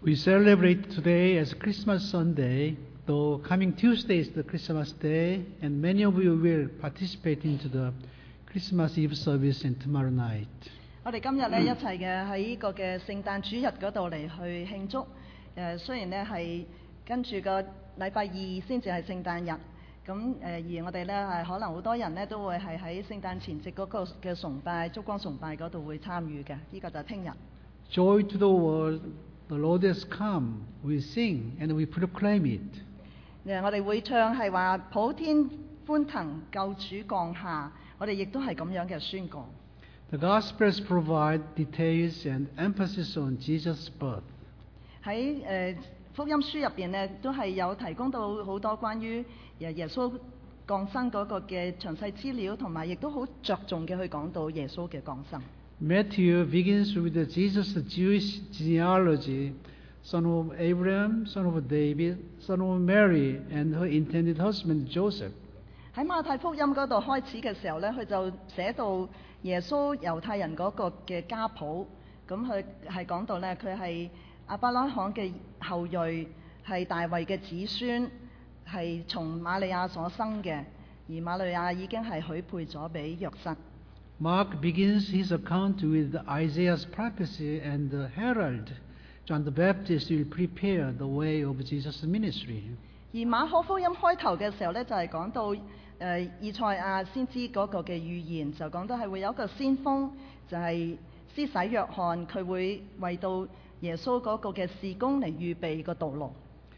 We celebrate today as Christmas Sunday, though coming Tuesday is the Christmas day, and many of you will participate into the Christmas Eve service and tomorrow night. 我哋今日咧一齊嘅喺呢個嘅聖誕主日嗰度嚟去慶祝。雖然咧係跟住個禮拜二先至係聖誕日，咁而我哋咧係可能好多人咧都會係喺聖誕前夕嗰個嘅崇拜、燭光崇拜嗰度會參與嘅。呢個就係聽日。 Joy to the world, the Lord has come. We sing and we proclaim it. 我哋會唱係話普天歡騰，救主降下。我哋亦都係咁樣嘅宣告。 The Gospels provide details and emphasis on Jesus' birth. 喺福音書入邊咧，都係有提供到好多關於耶穌降生嗰個嘅詳細資料，同埋亦都好着重嘅去講到耶穌嘅降生。 Matthew begins with Jesus' Jewish genealogy, son of Abraham, son of David, son of Mary, and her intended husband Joseph. 喺馬太福音嗰度開始嘅時候咧，佢就寫到耶穌猶太人嗰個嘅家譜，咁佢係講到咧，佢係亞伯拉罕嘅後裔，係大衛嘅子孫，係從瑪利亞所生嘅，而瑪利亞已經係許配咗俾約瑟。 Mark begins his account with Isaiah's prophecy and the herald John the Baptist will prepare the way of Jesus' ministry. 而馬可福音開頭嘅時候咧，就係講到以賽亞先知嗰個嘅預言，就講到係會有一個先鋒，就係施洗約翰，佢會為到耶穌嗰個嘅事工嚟預備個道路。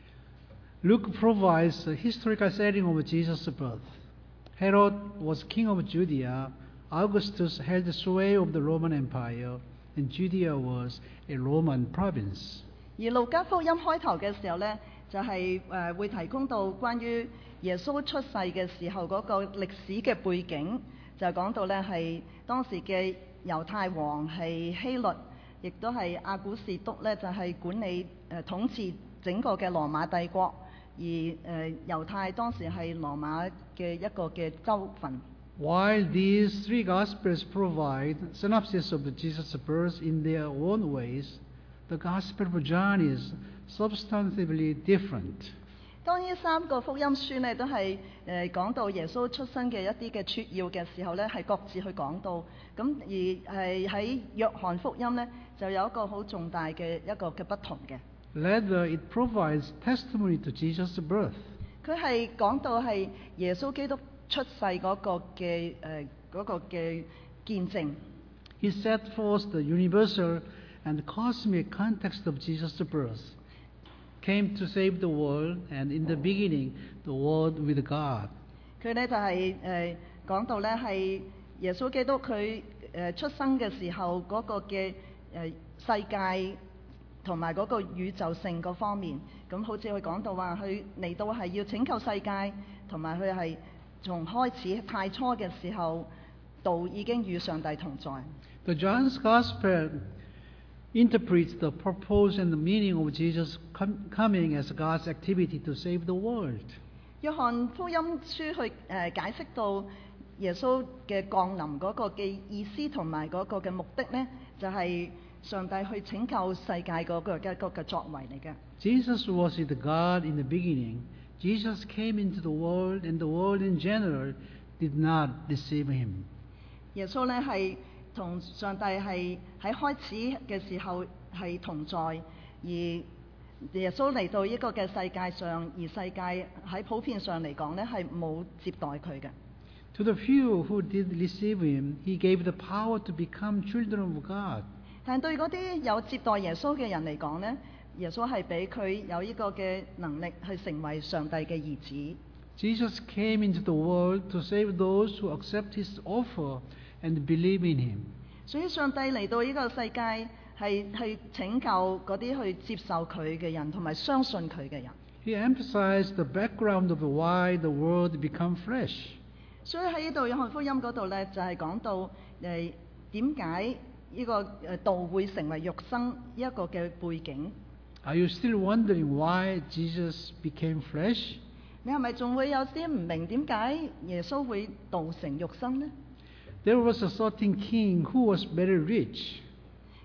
Luke provides a historical setting of Jesus' birth. Herod was king of Judea, Augustus held sway of the Roman Empire, and Judea was a Roman province. 而路加福音開頭嘅時候呢，就係會提供到關於耶穌出世嘅時候嗰個歷史嘅背景，就講到呢係當時嘅猶太王係希律，亦都係亞古士督呢，就係管理統治整個嘅羅馬帝國，而猶太當時係羅馬嘅一個嘅州份。 While these three Gospels provide synopsis of Jesus' birth in their own ways, the Gospel of John is substantively different. 當呢三個福音書呢都係講到耶穌出生嘅一啲嘅撮要嘅時候呢，係各自去講到。咁而係喺約翰福音呢，就有一個好重大嘅一個嘅不同嘅。 Rather, it provides testimony to Jesus' birth. 佢係講到係耶穌基督出世嗰個嘅見證。 He set forth the universal and cosmic context of Jesus' birth. Came to save the world, and in the beginning, the Word with God. 佢呢就係講到呢係耶穌基督佢出生嘅時候嗰個嘅世界同埋嗰個宇宙性嗰方面，咁好似佢講到話佢嚟到係要拯救世界，同埋佢係從開始太初嘅時候，道已經與上帝同在。 The John's Gospel interprets the purpose and the meaning of Jesus coming as God's activity to save the world. 約翰福音書去解釋到耶穌嘅降臨嗰個嘅意思同埋嗰個嘅目的呢，就係上帝去拯救世界嗰個嘅作為嚟嘅。 Jesus was with God in the beginning. Jesus came into the world, and the world in general did not receive him. 耶穌呢係同上帝係喺開始嘅時候係同在，而耶穌嚟到呢個嘅世界上，而世界喺普遍上嚟講呢係冇接待佢嘅。 To the few who did receive him, he gave the power to become children of God. 但對嗰啲有接待耶穌嘅人嚟講呢，耶穌係俾佢有呢個嘅能力去成為上帝嘅兒子。 Jesus came into the world to save those who accept his offer and believe in him. 所以上帝嚟到呢個世界係去拯救嗰啲去接受佢嘅人，同埋相信佢嘅人。 He emphasized the background of why the world became flesh. 所以喺呢度約翰福音嗰度呢，就係講到點解呢個道會成為肉身一個嘅背景。 Are you still wondering why Jesus became flesh? 你係咪仲會有啲唔明點解耶穌會道成肉身呢？ There was a certain king who was very rich.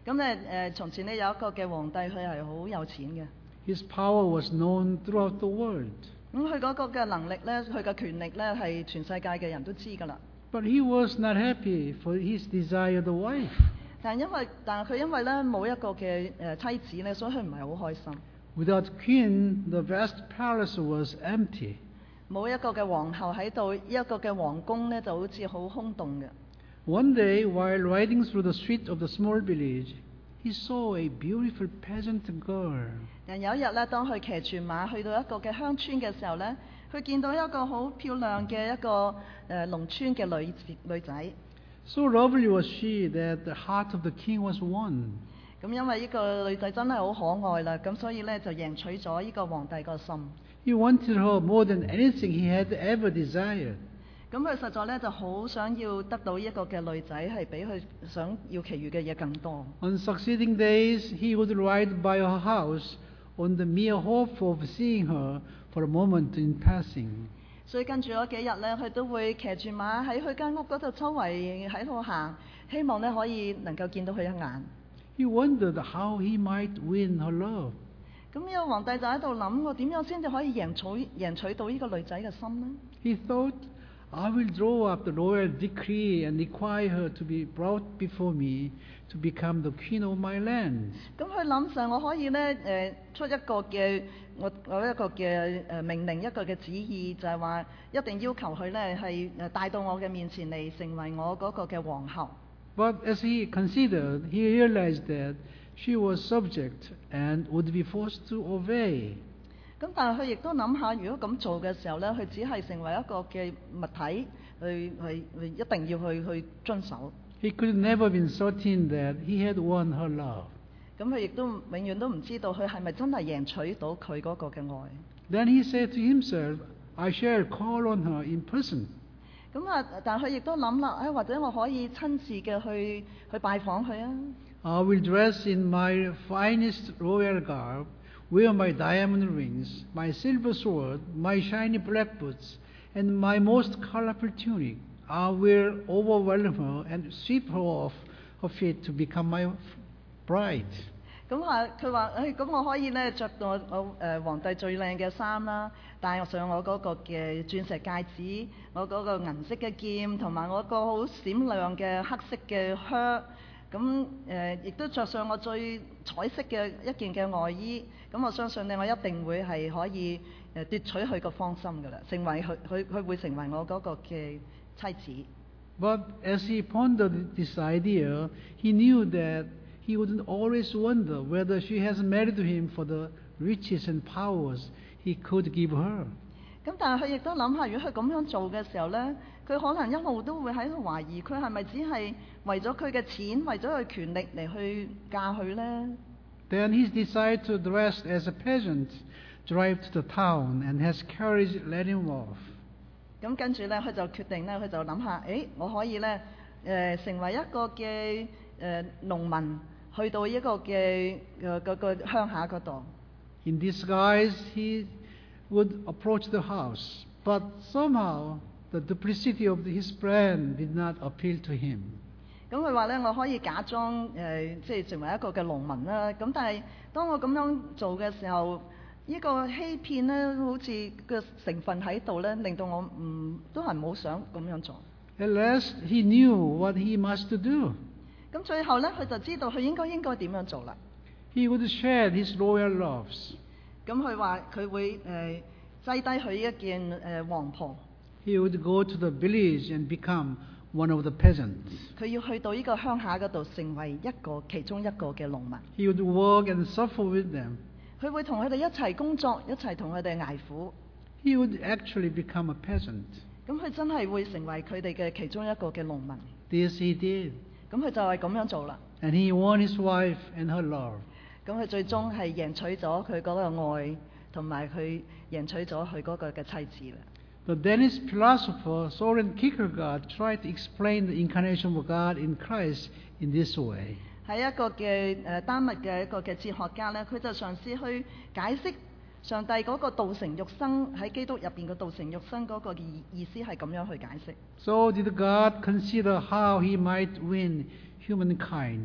咁咧從前呢有一個嘅皇帝，佢係好有錢嘅。 His power was known throughout the world. 咁佢嗰個嘅能力咧，佢嘅權力咧係全世界嘅人都知㗎啦。 But he was not happy for his desired wife. 但係佢因為咧冇一個嘅妻子咧，所以佢唔係好開心。 Without queen, the vast palace was empty. 冇一個嘅皇后喺度，一個嘅皇宮咧就好似好空洞嘅。 One day, while riding through the street of the small village, he saw a beautiful peasant girl. 但有一日咧，當佢騎住馬去到一個嘅鄉村嘅時候咧，佢見到一個好漂亮嘅一個農村嘅女仔。 So lovely was she that the heart of the king was won. 咁因為呢個女仔真係好可愛啦，咁所以咧就贏取咗呢個皇帝個心。 He wanted her more than anything he had ever desired. 咁佢實在咧就好想要得到一個嘅女仔，係比佢想要其餘嘅嘢更多。 On succeeding days, he would ride by her house on the mere hope of seeing her for a moment in passing. 所以跟住嗰幾日咧，佢都會騎住馬喺佢間屋嗰度周圍喺度行，希望咧可以能夠見到佢一眼。 He wondered how he might win her love. 咁呢個皇帝就喺度諗，我點樣先至可以贏取到呢個女仔嘅心呢？ He thought, I will draw up the royal decree and require her to be brought before me to become the queen of my land. 咁佢諗上，我可以咧出一個嘅我一個嘅命令，一個嘅旨意，就係話一定要求佢咧係帶到我嘅面前嚟，成為我嗰個嘅皇后。 But as he considered, he realized that she was subject and would be forced to obey. 咁但係佢亦都諗下，如果咁做嘅時候咧，佢只係成為一個嘅物體，去一定要去遵守。 He could never been certain that he had won her love. 咁佢亦都永遠都唔知道佢係咪真係贏取到佢嗰個嘅愛。 Then he said to himself, I shall call on her in person. 咁但佢亦都諗啦，或者我可以親自嘅去拜訪佢啊。 I will dress in my finest royal garb, wear my diamond rings, my silver sword, my shiny black boots, and my most colorful tunic. I will overwhelm her and sweep her off her feet to become my bride. 佢話咁我可以咧着到我皇帝最靚嘅衫啦，戴上我嗰個嘅鑽石戒指，我嗰個銀色嘅劍，同埋我個好閃亮嘅黑色嘅靴。咁亦都着上我最彩色嘅一件嘅外衣。咁我相信咧，我一定會係可以奪取佢個芳心㗎啦，成為佢會成為我嗰個嘅妻子。 But as he pondered this idea, he knew that he would always wonder whether she has married him for the riches and powers he could give her. 咁但係佢亦都諗下，如果佢咁樣做嘅時候咧，佢可能一路都會喺度懷疑，佢係咪只係為咗佢嘅錢，為咗佢權力嚟去嫁佢咧？ Then he decided to dress as a peasant, drive to the town, and has courage let him off. 咁跟住咧，佢就決定咧，佢就諗下，我可以咧成為一個嘅農民，去到一個嘅嗰個鄉下嗰度。 In disguise, he would approach the house, but somehow the duplicity of his plan did not appeal to him. 咁佢話咧，我可以假裝即係成為一個嘅農民啦。咁但係當我咁樣做嘅時候，呢個欺騙咧，好似個成分喺度咧，令到我都係冇想咁樣做。 At last, he knew what he must do. 咁最後咧，佢就知道佢應該點樣做啦。 He would shed his royal robes. 咁佢話佢會擠低佢一件黃袍。 He would go to the village and become one of the peasants. 佢要去到呢個鄉下嗰度，成為其中一個嘅農民。 He would work and suffer with them. 佢會同佢哋一齊工作，一齊同佢哋捱苦。 He would actually become a peasant. 咁佢真係會成為佢哋嘅其中一個嘅農民。 This he did. 咁佢就係咁樣做啦。 And he won his wife and her love. 咁佢最終係贏取咗佢嗰個愛，同埋佢贏取咗佢嗰個嘅妻子啦。 The Danish philosopher Soren Kierkegaard tried to explain the incarnation of God in Christ in this way. 係一個嘅丹麥嘅一個嘅哲學家咧，佢就嘗試去解釋上帝嗰個道成肉身喺基督入邊嘅道成肉身嗰個意思係咁樣去解釋。 So did God consider how he might win humankind.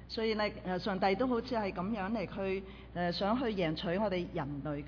所以咧上帝都好似係咁樣嚟去想去贏取我哋人類。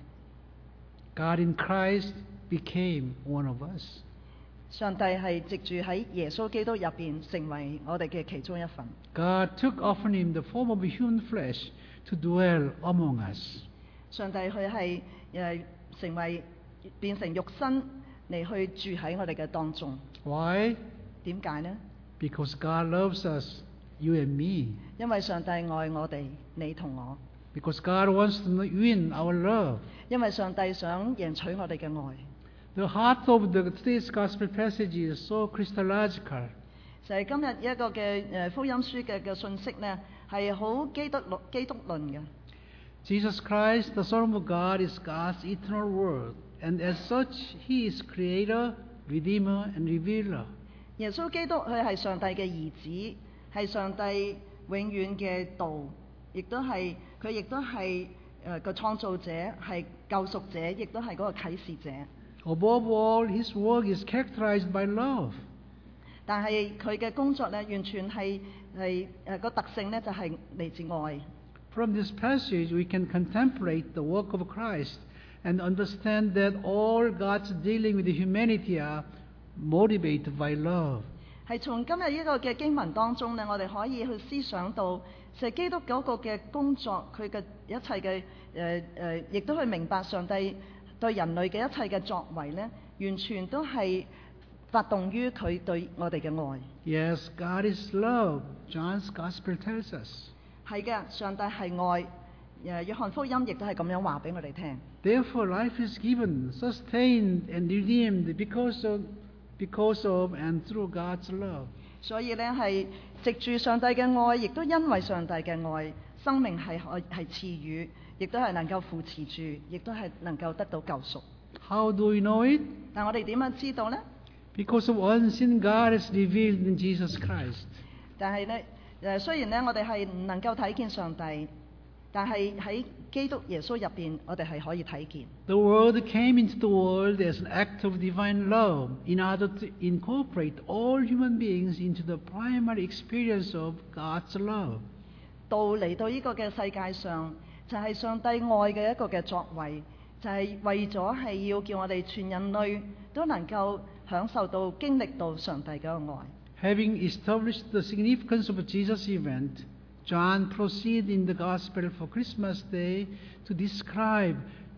God in Christ became one of us. 上帝係藉住喺耶穌基督入邊成為我哋嘅其中一份。 God took upon him the form of human flesh to dwell among us. 上帝佢係成為變成肉身嚟去住喺我哋嘅當中。 Why? 點解呢？ Because God loves us, you and me. 因為上帝愛我哋，你同我。 Because God wants to win our love. 因為上帝想贏取我哋嘅愛。 The heart of today's gospel passage is so Christological. 就係今日一個嘅福音書嘅信息呢，係好基督論嘅。 Jesus Christ, the Son of God, is God's eternal word, and as such, He is Creator, Redeemer, and Revealer. 耶穌基督佢係上帝嘅兒子，係上帝永遠嘅道，佢亦都係個創造者，係救贖者，亦都係嗰個啟示者。 Above all, His work is characterized by love. 但係佢嘅工作咧，完全係個特性咧，就係嚟自愛。 From this passage, we can contemplate the work of Christ and understand that all God's dealing with humanity are motivated by love. 係從今日呢個嘅經文當中咧，我哋可以去思想到，就係基督嗰個嘅工作，佢嘅一切嘅亦都去明白上帝對人類嘅一切嘅作為咧，完全都係發動於佢對我哋嘅愛。 Yes, God is love. John's Gospel tells us. 係嘅，上帝係愛。約翰福音亦都係咁樣話俾我哋聽。 Therefore, life is given, sustained, and redeemed because of and through God's love. 所以咧係藉住上帝嘅愛，亦都因為上帝嘅愛，生命係賜予，亦都係能夠扶持住，亦都係能夠得到救贖。 How do we know it? 但我哋點樣知道呢？ Because of unseen God is revealed in Jesus Christ. 但係咧雖然咧我哋係唔能夠睇見上帝，但係喺基督耶穌入邊，我哋係可以睇見。 The Word came into the world as an act of divine love in order to incorporate all human beings into the primary experience of God's love. 道嚟到呢個嘅世界上，就係上帝愛嘅一個嘅作為，就係為咗係要叫我哋全人類都能夠享受到、經歷到上帝嘅愛。 Having established the significance of Jesus' event, John proceeds in the Gospel for Christmas Day to describe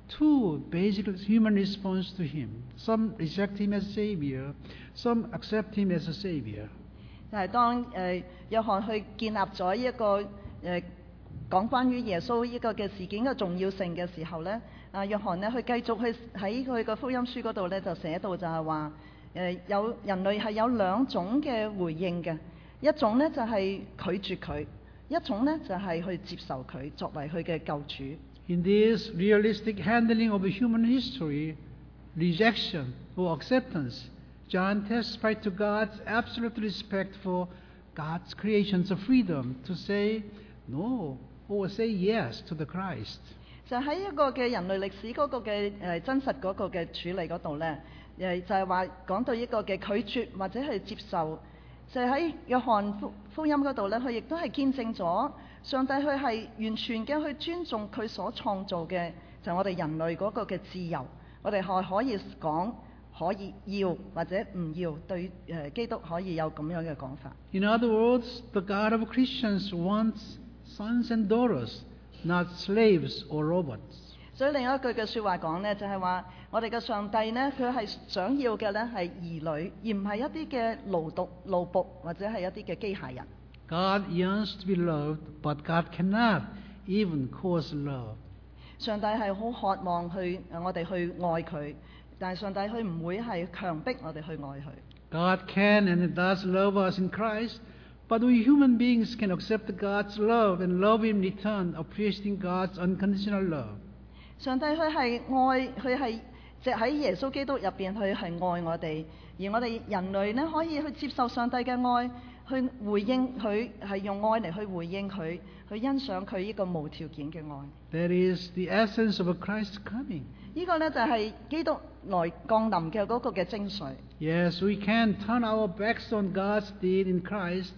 two basic human responses to Him. Some reject Him as Savior, some accept Him as a Savior. 就係當約翰去建立咗一個講關於耶穌呢個嘅事件嘅重要性嘅時候咧，約翰咧佢繼續去喺佢個福音書嗰度咧就寫到就係話有人類係有兩種嘅回應嘅，一種咧就係拒絕佢，一種咧就係去接受佢作為佢嘅救主。 In this realistic handling of human history, rejection or acceptance, John testified to God's absolute respect for God's creation's freedom to say no or say yes to the Christ. 就喺一個嘅人類歷史嗰個嘅真實嗰個嘅處理嗰度咧，就係話講到一個嘅拒絕或者係接受，就係喺約翰福音嗰度咧，佢亦都係見證咗上帝佢係完全嘅去尊重佢所創造嘅，就係我哋人類嗰個嘅自由，我哋係可以講可以要或者唔要，對基督可以有咁樣嘅講法。 In other words, the God of Christians wants sons and daughters, not slaves or robots. 所以另一句嘅説話講呢，就係話我哋嘅上帝呢，佢係想要嘅呢係兒女，而唔係一啲嘅奴僕或者係一啲嘅機械人。 God yearns to be loved, but God cannot even cause love. 上帝係好渴望我哋去愛佢，但係上帝佢唔會係強迫我哋去愛佢。 God can and does love us in Christ, but we human beings can accept God's love and love Him in return, appreciating God's unconditional love. 上帝佢係愛，佢係即喺耶穌基督入邊，佢係愛我哋，而我哋人類呢，可以去接受上帝嘅愛，去回應佢，係用愛嚟去回應佢，去欣賞佢呢個無條件嘅愛。 That is the essence of Christ's coming. 呢個呢，就係基督來降臨嘅嗰個嘅精髓。 Yes, we can turn our backs on God's deed in Christ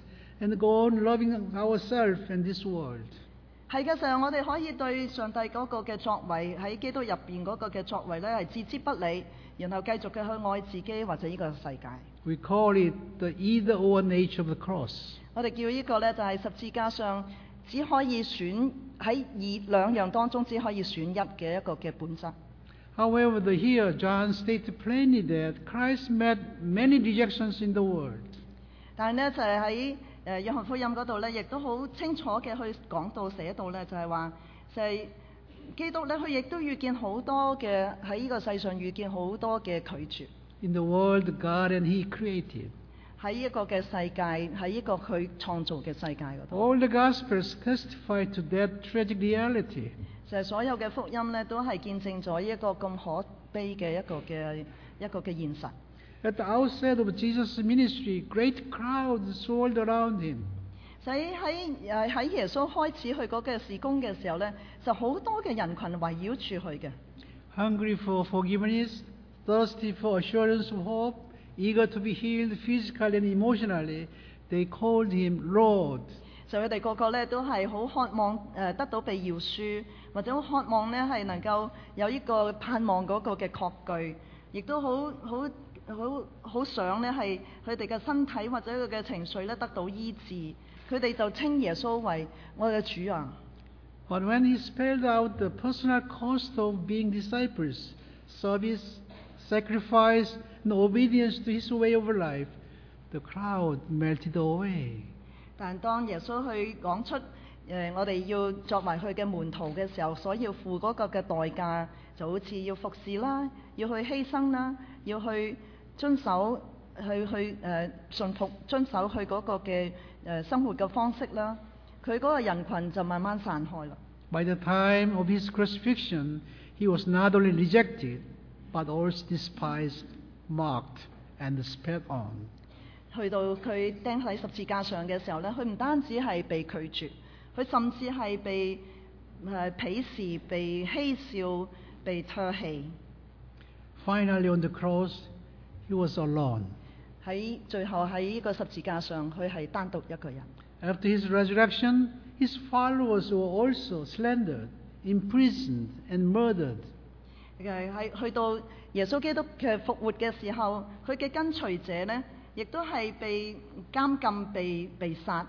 and go on loving ourselves and this world. 係嘅時候，我哋可以對上帝嗰個嘅作為喺基督入邊嗰個嘅作為咧係置之不理，然後繼續嘅去愛自己或者呢個世界。 We call it the either-or nature of the cross. 我哋叫呢個咧就係十字架上只可以選喺兩樣當中只可以選一嘅一個嘅本質。 However, here John stated plainly that Christ met many rejections in the world. 但係呢，就係喺約翰福音嗰度咧，亦都好清楚嘅去講到寫到咧，就係話就係基督咧，佢亦都遇見好多嘅喺呢個世上遇見好多嘅拒絕。 In the world, God and He created. 喺一個嘅世界，喺一個佢創造嘅世界嗰度。 All the Gospels testify to that tragic reality. 就係所有嘅福音咧，都係見證咗一個咁可悲嘅一個嘅現實。 At the outset of Jesus' ministry, great crowds swirled around Him. 喺耶穌開始去嗰個事工嘅時候咧，就好多嘅人群圍繞住佢嘅。 Hungry for forgiveness, thirsty for assurance of hope, eager to be healed physically and emotionally, they called Him Lord. 就佢哋個個咧都係好渴望得到被饒恕，或者好渴望咧係能夠有呢個盼望嗰個嘅確據，亦都好想咧係佢哋嘅身體或者佢嘅情緒咧得到醫治，佢哋就稱耶穌為我嘅主啊。 But when He spelled out the personal cost of being disciples, service, sacrifice, and obedience to His way of life, the crowd melted away. 但當耶穌去講出我哋要作為佢嘅門徒嘅時候，所要付嗰個嘅代價，就好似要服侍啦，要去犧牲啦，要去遵守順服遵守佢嗰個嘅生活嘅方式啦，佢嗰個人群就慢慢散開啦。 By the time of His crucifixion, He was not only rejected, but also despised, mocked, and spat on. 去到佢釘喺十字架上嘅時候咧，佢唔單止係被拒絕，佢甚至係被鄙視、被嬉笑、被唾棄。 Finally, on the cross, He was alone. 喺最後喺呢個十字架上，佢係單獨一個人。 After His resurrection, His followers were also slandered, imprisoned, and murdered. 喺去到耶穌基督嘅復活嘅時候，佢嘅跟隨者呢，亦都係被監禁、被殺。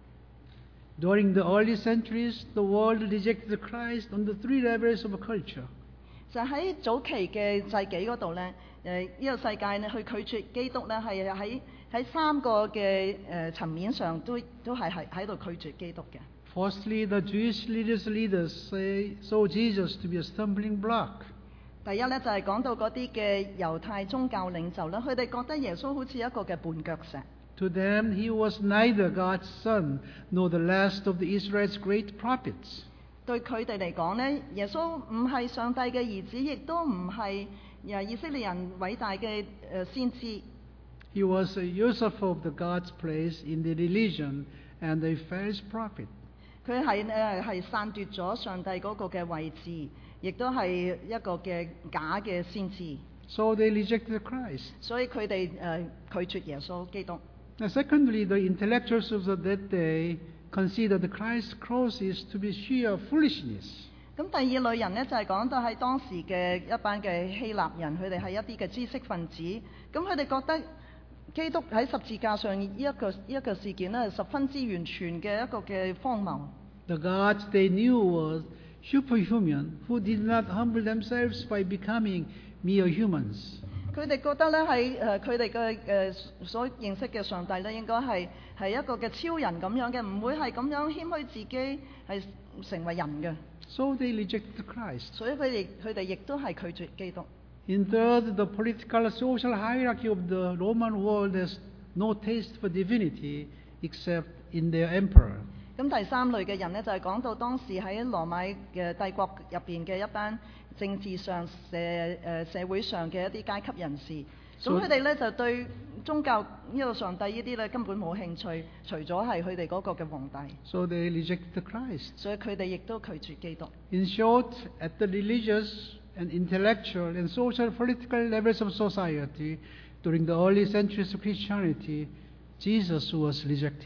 During the early centuries, the world rejected Christ on the three levels of culture. 就喺早期嘅世紀嗰度呢，呢個世界呢去拒絕基督呢，係喺三個嘅層面上都係喺度拒絕基督嘅。 Firstly, the Jewish leaders saw Jesus to be a stumbling block. 第一呢，就係講到嗰啲嘅猶太宗教領袖呢，佢哋覺得耶穌好似一個嘅絆腳石。 To them, He was neither God's son nor the last of the Israel's great prophets. 對佢哋嚟講呢，耶穌唔係上帝嘅兒子，亦都唔係以色列人偉大嘅先知。 He was a usurper of the God's place in the religion and a false prophet. 佢係篡奪咗上帝嗰個嘅位置，亦都係一個嘅假嘅先知。 So they rejected Christ. 所以佢哋拒絕耶穌基督。 Now, secondly, the intellectuals of that day considered Christ's crosses to be sheer foolishness. 咁第二類人呢，就係講到喺當時嘅一班嘅希臘人，佢哋係一啲嘅知識分子，咁佢哋覺得基督喺十字架上呢一個事件呢，係十分之完全嘅一個嘅荒謬。 The gods they knew were superhuman, who did not humble themselves by becoming mere humans. 佢哋覺得咧喺佢哋嘅所認識嘅上帝咧，應該係一個嘅超人咁樣嘅，唔會係咁樣謙虛自己係成為人嘅。 So they rejected Christ. 所以佢哋亦都係拒絕基督。 In third, the political social hierarchy of the Roman world has no taste for divinity except in their emperor. 咁第三類嘅人呢，就係講到當時喺羅馬嘅帝國入邊嘅一班政治上社會上嘅一啲階級人士，咁佢哋咧就對宗教呢個上帝呢啲咧根本冇興趣，除咗係佢哋嗰個嘅皇帝。 So they rejected Christ. 所以佢哋亦都拒絕基督。 In short, at the religious and intellectual and social political levels of society, during the early centuries of Christianity, Jesus was rejected.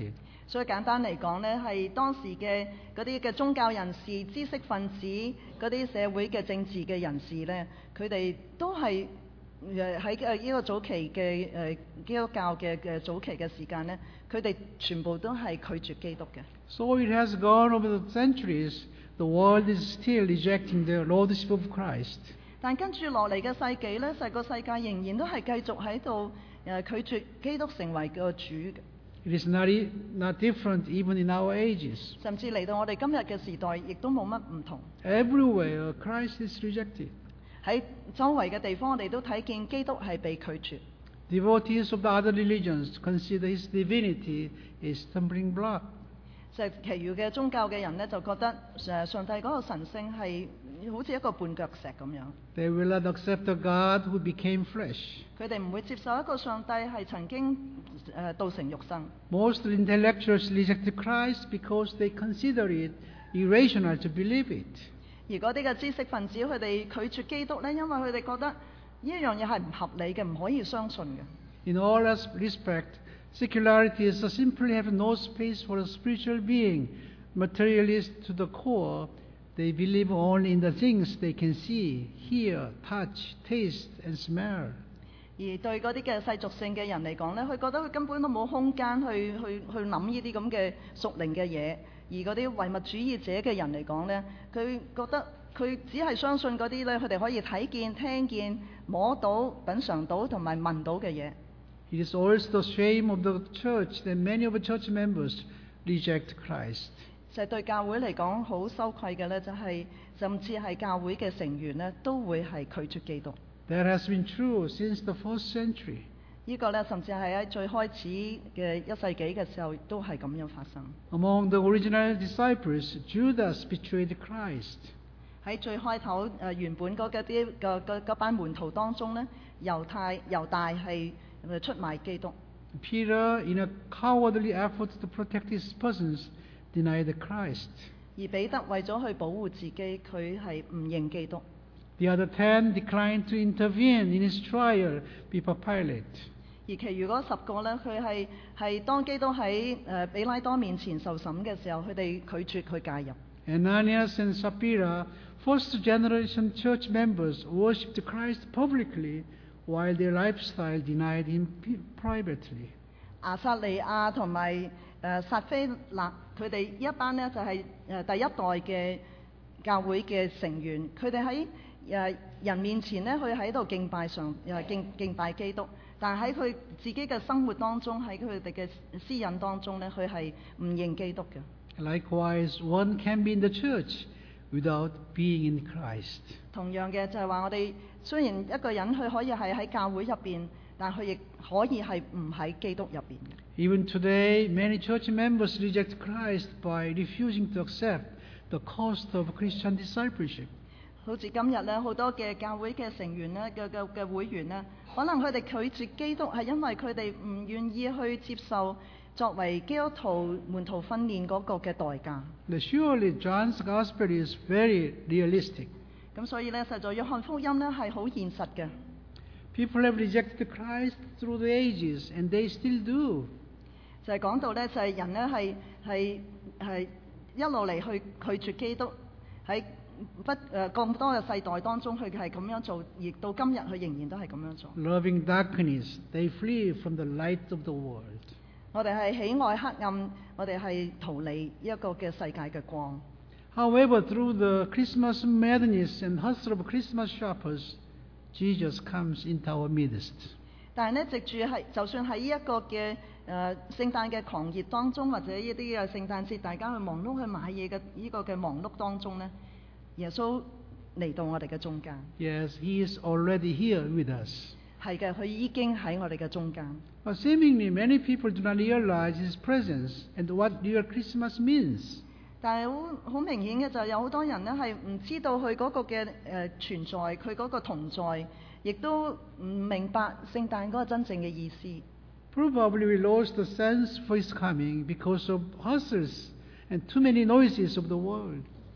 所以簡單嚟講呢，係當時嘅嗰啲嘅宗教人士、知識分子、嗰啲社會嘅政治嘅人士呢，佢哋都係喺呢個早期嘅基督教嘅早期嘅時間呢，佢哋全部都係拒絕基督嘅。 So it has gone over the centuries. The world is still rejecting the Lordship of Christ. 但跟住落嚟嘅世紀呢，成個世界仍然都係繼續喺度拒絕基督成為個主嘅。 It is not different even in our ages. 甚至嚟到我哋今日嘅時代，亦都冇乜唔同。 Everywhere, Christ is rejected. 喺周圍嘅地方，我哋都睇見基督係被拒絕。 Devotees of the other religions consider his divinity a stumbling block. 就係其餘嘅宗教嘅人呢，就覺得上帝嗰個神聖係好似一個絆腳石咁樣。 They will not accept a God who became flesh. 佢哋唔會接受一個上帝係曾經道成肉身。 Most intellectuals reject Christ because they consider it irrational to believe it. 而嗰啲嘅知識分子，佢哋拒絕基督呢，因為佢哋覺得呢一樣嘢係唔合理嘅，唔可以相信嘅。 In all respect, secularities simply have no space for a spiritual being. Materialist to the core, they believe only in the things they can see, hear, touch, taste, and smell. 而對嗰啲嘅世俗性嘅人嚟講呢，佢覺得佢根本都冇空間去諗呢啲咁嘅屬靈嘅嘢。而嗰啲唯物主義者嘅人嚟講呢，佢覺得佢只係相信嗰啲呢，佢哋可以睇見、聽見、摸到、品嚐到同埋聞到嘅嘢。 It is also the shame of the church that many of the church members reject Christ. 就係對教會嚟講好羞愧嘅呢，就係甚至係教會嘅成員呢，都會係拒絕基督。 That has been true since the first century. 呢個呢，甚至係喺最開始嘅1世紀嘅時候，都係咁樣發生。 Among the original disciples, Judas betrayed Christ. 喺最開頭原本嗰班門徒當中呢，猶大係出賣基督。 Peter, in a cowardly effort to protect his persons, denied Christ. 而彼得為咗去保護自己，佢係唔認基督。 The other 10 declined to intervene in his trial before Pilate. 而其餘嗰10個呢，佢係當基督喺比拉多面前受審嘅時候，佢哋拒絕去介入。 Ananias and Sapphira, first generation church members, worshipped Christ publicly, while their lifestyle denied him privately. 亞撒利亞同埋撒非勒，佢哋一班呢，就係第一代嘅教會嘅成員，佢哋喺人面前呢，佢喺度敬拜敬拜基督，但係喺佢自己嘅生活當中，喺佢哋嘅私隱當中呢，佢係唔認基督嘅。 Likewise, one can be in the church without being in Christ. 同樣嘅就係話，我哋雖然一個人佢可以係喺教會入邊，但佢亦可以係唔喺基督入邊嘅。 Even today, many church members reject Christ by refusing to accept the cost of Christian discipleship. 好似今日咧，好多嘅教會嘅成員咧嘅會員咧，可能佢哋拒絕基督係因為佢哋唔願意去接受作為基督徒門徒訓練嗰個嘅代價。 Surely John's Gospel is very realistic. 咁所以咧，實在約翰福音咧係好現實嘅。 People have rejected Christ through the ages, and they still do. 就係講到咧，就係人咧係一路嚟去拒絕基督，喺咁多嘅世代當中，佢係咁樣做，而到今日佢仍然都係咁樣做。 Loving darkness, they flee from the light of the world. 我哋係喜愛黑暗，我哋係逃離一個嘅世界嘅光。 However, through the Christmas madness and hustle of Christmas shoppers, Jesus comes into our midst. 但係呢，藉住就算喺呢一個嘅聖誕嘅狂熱當中，或者呢啲嘅聖誕節大家去忙碌去買嘢嘅呢個嘅忙碌當中呢，耶穌嚟到我哋嘅中間。 Yes, He is already here with us. 係嘅，佢已經喺我哋嘅中間。 But seemingly many people do not realize His presence and what real Christmas means. 但係好明顯嘅就有好多人呢係唔知道佢嗰個嘅存在，佢嗰個同在，亦都唔明白聖誕嗰個真正嘅意思。 Probably we lost the sense for His coming because of hustles and too many noises of the world.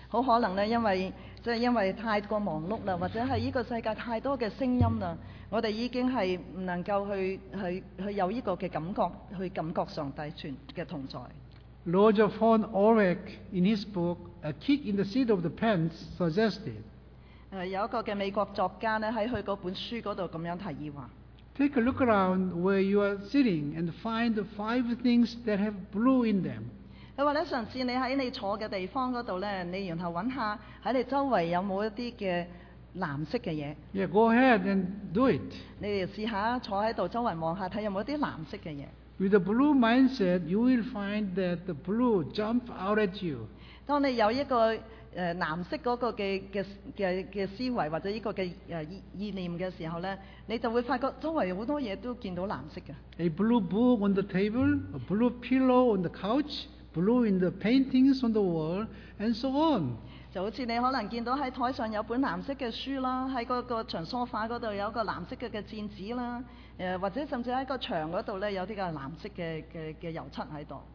好可能呢，因為太過忙碌啦，或者係呢個世界太多嘅聲音啦，我哋已經係唔能夠去有呢個嘅感覺，去感覺上帝全嘅同在。 Roger von Orek, in his book A Kick in the Seat of the Pants, suggested, 有一個嘅美國作家呢，喺佢嗰本書嗰度咁樣提議話。 Take a look around where you are sitting and find the 5 things that have blue in them. 佢話咧，上次你喺你坐嘅地方嗰度咧，你然後揾下喺你周圍有冇一啲嘅藍色嘅嘢。 Yeah, go ahead and do it. 你哋試下坐喺度周圍望下睇有冇啲藍色嘅嘢。 With a blue mindset, you will find that the blue jump out at you. 當你有一個藍色嗰個嘅思維或者呢個嘅意念嘅時候咧，你就會發覺周圍好多嘢都見到藍色嘅。 A blue book on the table, a blue pillow on the couch, blue in the paintings on the wall, and so on. 就好似你可能見到喺台上有本藍色嘅書啦，喺嗰個長梳化嗰度有個藍色嘅墊子啦，或者甚至喺個牆嗰度咧有啲嘅藍色嘅油漆喺度。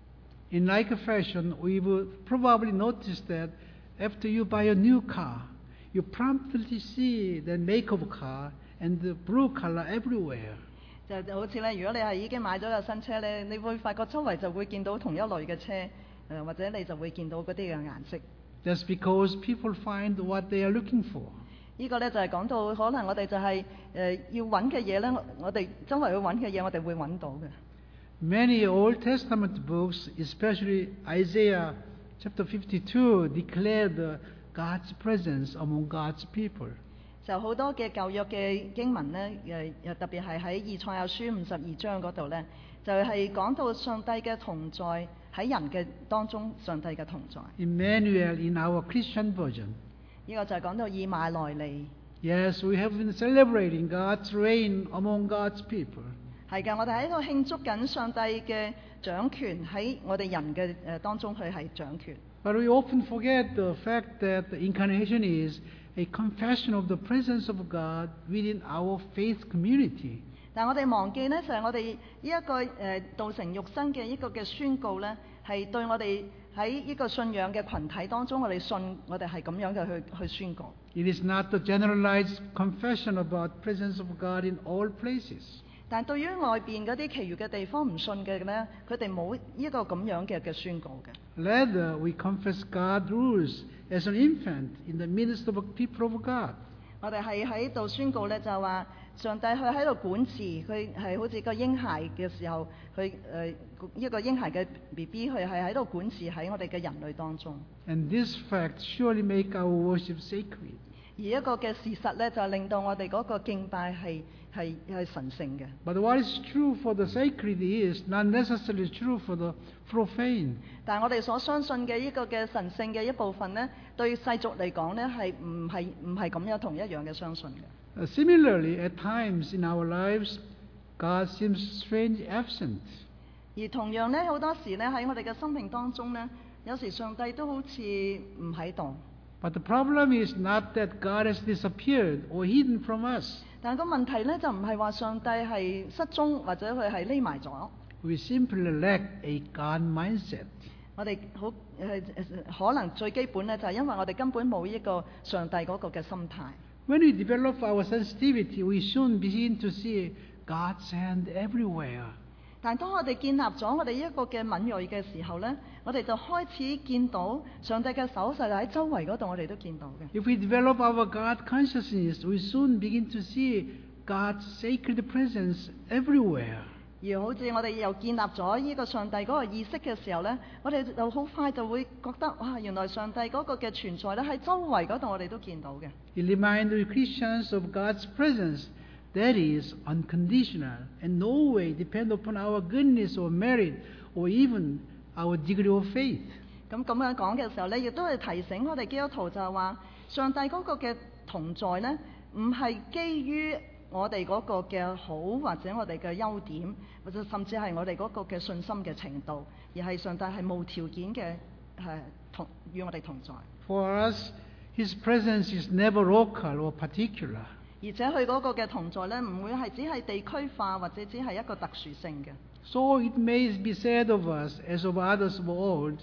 In like a fashion, we will probably notice that after you buy a new car, you promptly see the make of a car and the blue color everywhere. 就好似咧， 如果你係已經買咗個新車咧，你會發覺周圍就會見到同一類嘅車，或者你就會見到嗰啲嘅顏色。 That's because people find what they are looking for. 呢個咧就係講到可能我哋就係要揾嘅嘢咧，我哋周圍去揾嘅嘢，我哋會揾到嘅。 Many Old Testament books, especially Isaiah chapter 52, declare God's presence among God's people. 就好多嘅舊約嘅經文咧，特別係喺以賽亞書52章嗰度咧，就係講到上帝嘅同在喺人嘅當中，上帝嘅同在。 Emmanuel in our Christian version. 呢個就係講到以馬內利。 Yes, we have been celebrating God's reign among God's people. 係嘅，我哋喺度慶祝緊上帝嘅掌權喺我哋人嘅當中，佢係掌權。 But we often forget the fact that the incarnation is a confession of the presence of God within our faith community. 但我哋忘記呢，就係我哋呢一個道成肉身嘅一個嘅宣告呢，係對我哋喺呢個信仰嘅群體當中，我哋信我哋係咁樣嘅去宣告。 It is not the generalized confession about presence of God in all places. 但對於外邊嗰啲其餘嘅地方唔信嘅呢，佢哋冇呢個咁樣嘅宣告嘅。 Rather, we confess God rules as an infant in the midst of a people of God. 我哋係喺度宣告呢，就話上帝佢喺度管治，佢係好似個嬰孩嘅時候，佢一個嬰孩嘅 BB， 佢係喺度管治喺我哋嘅人類當中。 And this fact surely make our worship sacred. 而一個嘅事實呢，就令到我哋嗰個敬拜係神聖嘅。 But what is true for the sacred is not necessarily true for the profane. 但係我哋所相信嘅呢個嘅神聖嘅一部分呢，對世俗嚟講呢，係唔係咁樣同一樣嘅相信嘅。 Similarly, at times in our lives, God seems strangely absent. 而同樣呢，好多時呢，喺我哋嘅生命當中呢，有時上帝都好似唔喺度。 But the problem is not that God has disappeared or hidden from us. 但個問題呢，就唔係話上帝係失蹤或者佢係匿埋咗。 We simply lack a God mindset. 我哋可能最基本呢，就係因為我哋根本冇一個上帝嗰個嘅心態。 When we develop our sensitivity, we soon begin to see God's hand everywhere. 但當我哋建立咗我哋一個嘅敏鋭嘅時候呢，我哋就開始見到上帝嘅手勢喺周圍嗰度，我哋都見到嘅。 If we develop our God consciousness, we soon begin to see God's sacred presence everywhere. 而好似我哋又建立咗呢個上帝嗰個意識嘅時候呢，我哋就好快就會覺得哇，原來上帝嗰個嘅存在咧喺周圍嗰度，我哋都見到嘅。 It reminds Christians of God's presence that is unconditional and no way depend upon our goodness or merit or even our degree of faith. 咁樣講嘅時候呢，亦都係提醒我哋基督徒就係話，上帝嗰個嘅同在呢，唔係基於我哋嗰個嘅好或者我哋嘅優點，或者甚至係我哋嗰個嘅信心嘅程度，而係上帝係無條件嘅與我哋同在。 For us, His presence is never local or particular. 而且佢嗰個嘅同在呢，唔會係只係地區化或者只係一個特殊性嘅。 So it may be said of us as of others of old,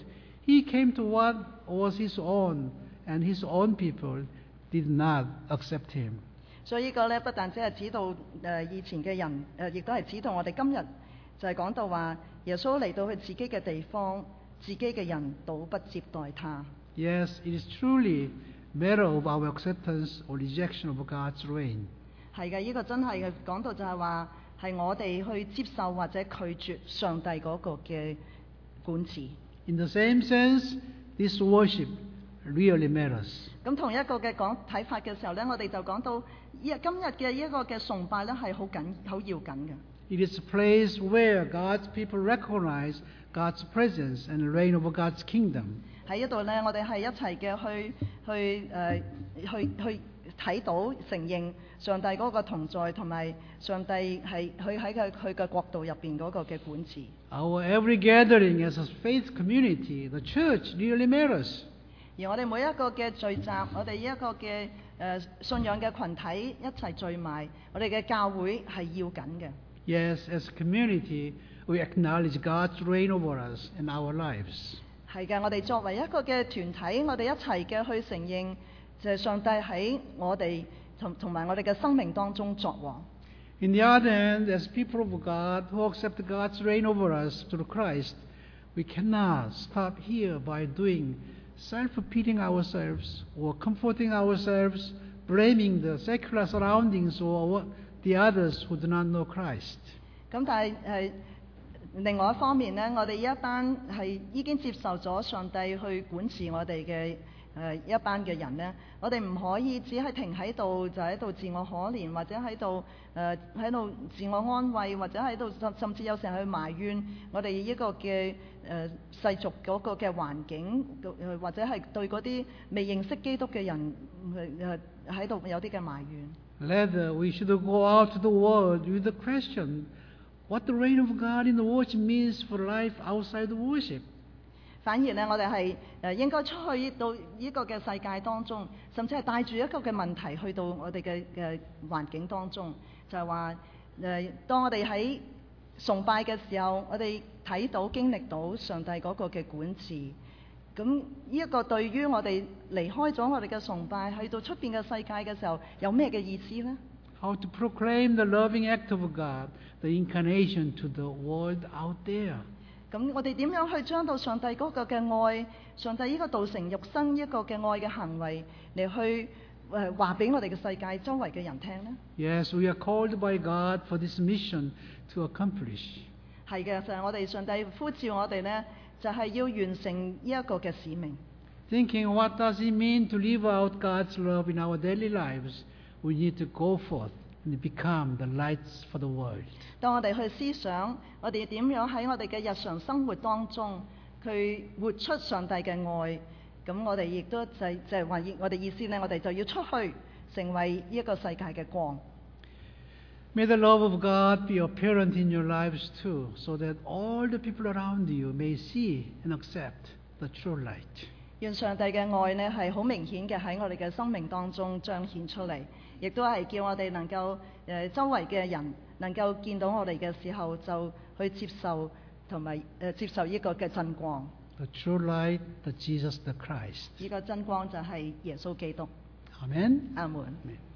He came to what was his own, and his own people did not accept him. 所以呢個咧不但只係指到以前嘅人，亦都係指到我哋今日就係講到話耶穌嚟到佢自己嘅地方，自己嘅人倒不接待他。 Yes, it is truly a matter of our acceptance or rejection of God's reign. 係嘅，呢個真係嘅講到就係話係我哋去接受或者拒絕上帝嗰個嘅管治。 In the same sense, this worship really matters. 咁同一個嘅睇法嘅時候咧，我哋就講到今日嘅一個嘅崇拜咧係好要緊嘅。 It is a place where God's people recognize God's presence and reign over God's kingdom. 喺呢度咧，我哋係一齊嘅去睇到承認上帝嗰個同在，同埋上帝係佢喺佢嘅國度入邊嗰個嘅管治。 Our every gathering as a faith community, the church really matters. 而我哋每一個嘅聚集，我哋一個嘅信仰嘅群體一齊聚埋，我哋嘅教會係要緊嘅。 Yes, as a community, we acknowledge God's reign over us and our lives. 係嘅，我哋作為一個嘅團體，我哋一齊嘅去承認，就係上帝喺我哋同埋我哋嘅生命當中作王。 In the other hand, as people of God who accept God's reign over us through Christ, we cannot stop here by doing self-pitying ourselves or comforting ourselves, blaming the secular surroundings or the others who do not know Christ. 咁但係另外一方面呢，我哋一班係已經接受咗上帝去管治我哋嘅一班嘅人呢，我哋唔可以只係停喺度就喺度自我可憐，或者喺度自我安慰，或者喺度甚至有時候去埋怨我哋一個嘅世俗嗰個嘅環境，或者係對嗰啲未認識基督嘅人喺度有啲嘅埋怨。 Rather, we should go out to the world with the question what the reign of God in the worship means for life outside the worship. 反而呢，我哋係應該出去到呢個嘅世界當中，甚至係帶住一個嘅問題去到我哋嘅環境當中，就係話當我哋喺崇拜嘅時候，我哋睇到經歷到上帝嗰個嘅管治，咁呢一個對於我哋離開咗我哋嘅崇拜，去到出邊嘅世界嘅時候，有咩嘅意思呢？ How to proclaim the loving act of God, the incarnation to the world out there. 咁我哋點樣去將到上帝嗰個嘅愛，上帝呢個道成肉身一個嘅愛嘅行為嚟去話俾我哋嘅世界周圍嘅人聽呢？ Yes, we are called by God for this mission to accomplish. 係嘅，就係我哋上帝呼召我哋呢，就係要完成呢一個嘅使命。 Thinking what does it mean to live out God's love in our daily lives, we need to go forth and become the lights for the world. 當我哋去思想，我哋點樣喺我哋嘅日常生活當中，去活出上帝嘅愛，咁我哋亦都就係話，我哋意思呢，我哋就要出去成為呢一個世界嘅光。 May the love of God be apparent in your lives too, so that all the people around you may see and accept the true light. 願上帝嘅愛呢係好明顯嘅喺我哋嘅生命當中彰顯出嚟，亦都係叫我哋能夠周圍嘅人能夠見到我哋嘅時候，就去接受同埋接受呢個嘅真光。 The true light, the Jesus the Christ. 呢個真光就係耶穌基督。 Amen. 阿門。 Amen.